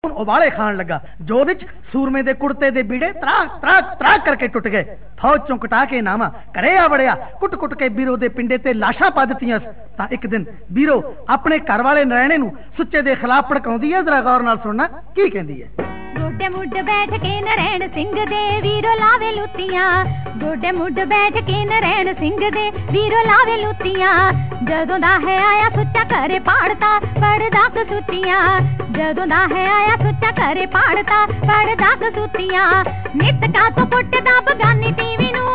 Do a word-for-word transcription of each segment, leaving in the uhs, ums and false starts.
उबाले खान लगा। जो विच सूरमे दे कुड़ते दे बीड़े त्राक त्राक त्राक करके टुट गए। फौज चों कटा के नामा करे आ बड़िया कुट कुट के बीरो दे पिंडे ते लाशा पा दित्तियां। तां एक दिन बीरो अपने घर वाले नरैणे नूं सुच्चे दे खिलाफ भड़काउंदी है। जरा गौर नाल सुनना की कहंदी है। गोडे मुड बैठ के नरैण सिंह दे वीरो लावे लुत्तियां। गोडे मुड बैठ के नरैण सिंह दे वीरो लावे लुत्तियां। जदों दा है आया सुच्चा करे पाड़ता पड़दा कसूतियां। जदों दा है आया सुच्चा करे पाड़ता पड़दा कसूतियां। नित का तो पुट्टदा बगानी टीवी नूं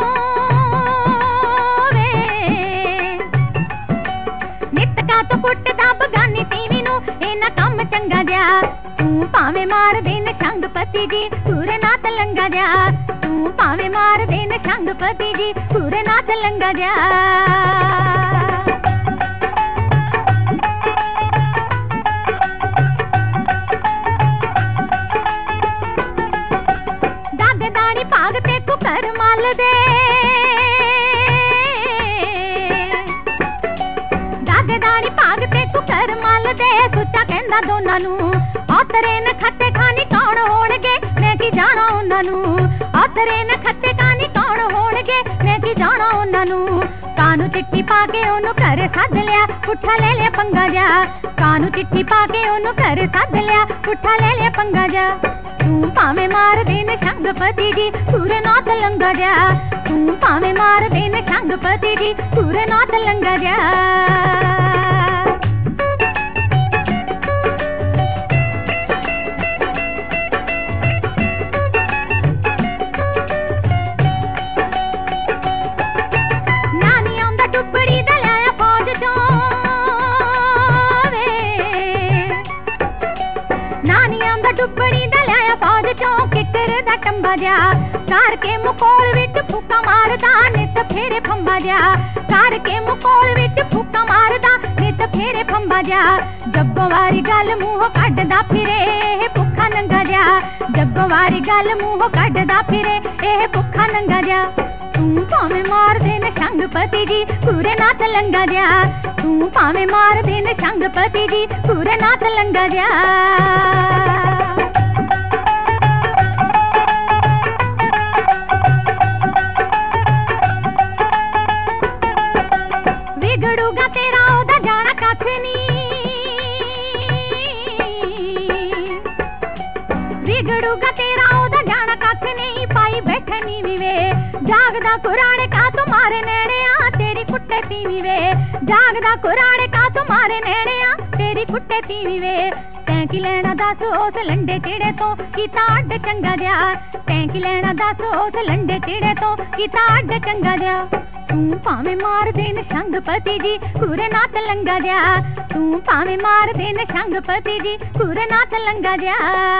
वे। नित का तो पुट्टदा बगानी टीवी नूं इना काम चंगा जा। तू भावे मार देन छंग पति जी पूरे नाथ लंगा जा। तू भावे मार देन छंग पति जी पूरे नाथ लंगा जा। दागदानी भागते कुकर माल दे। दागदानी भागते कुकर माल दे। सुच्चा कहंदा दोनां नूं आतरे न खट्टे खानी कौन होणगे मैं की जाना उन्हां नूं। आतरे न खट्टे खानी कौन होणगे मैं की जाना उन्हां नूं। कानू चिट्ठी पा के ओनू घर सद लिया पुट्ठा ले लिया पंगा जा। कानू चिट्ठी पा के ओनू घर सद लिया पुट्ठा ले लिया पंगा जा। तू भावे मार देन छंग पति जी पूरे नाथ लंगा जा। तू भावे मार देन छंग पति जी पूरे नाथ लंगा जा। कार के मुकोल विच फूका मारदा नित फेरे फंबा जा। कार के मुकोल विच फूका मारदा नित फेरे फंबा जा। जब्बो वारी गल मूंह कड्डदा फिरे एह भुखा नंगा जा। जब्बो वारी गल मूंह कड्डदा फिरे एह भुखा नंगा जा। तू भावे मार देन छंग पति जी पूरे नाथ लंगा जा। तू भावे मार देन छंग पति जी पूरे नाथ लंगा जा। बिगड़ूगा तेरा ओदा जाना कख नहीं। बिगड़ूगा तेरा ओदा जाना कख नहीं। पाई बैठनी भी वे जागदा कुराने का तुम्हारे नैणे आ तेरी कुट्टे तीवी वे। जागदा कुराने का तुम्हारे नैणे आ तेरी कुट्टे तीवी वे। तैं की लेना दस उस लंडे चिड़े तो कीता अड्ड चंगा जा। तैं की लेना दस उस लंडे चिड़े तो कीता अड्ड चंगा जा। तू भावे मार देन छंग पति जी पूरे नाथ लंगा जा। तू भावे मार देन छंग पति जी पूरे नाथ लंगा जा।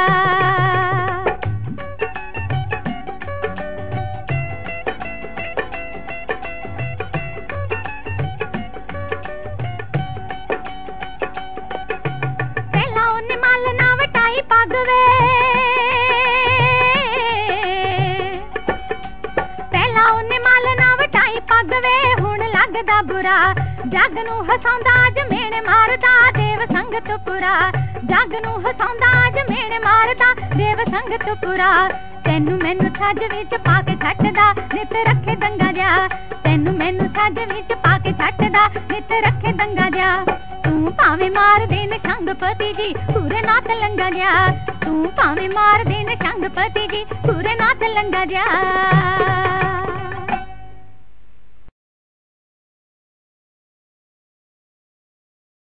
पहला उन्हें माल ना वटाई पग वे। पहला उन्हें माल ना वटाई पग वे हुण लगदा बुरा। जग नूं हसाउंदा अज मेणे मारदा देव संगत पुरा। जग नूं हसाउंदा अज मेणे मारदा देव संगत पुरा। तैनू मैनू छज विच पा के छटदा नित रखे दंगा जा। तैनू मैनू छज विच पा के छटदा नित रखे दंगा जा। तू भावे मार देन छंग पति जी पूरे नाथ लंगा जा। तू भावे मार देन छंग पति जी पूरे नाथ लंगा जा।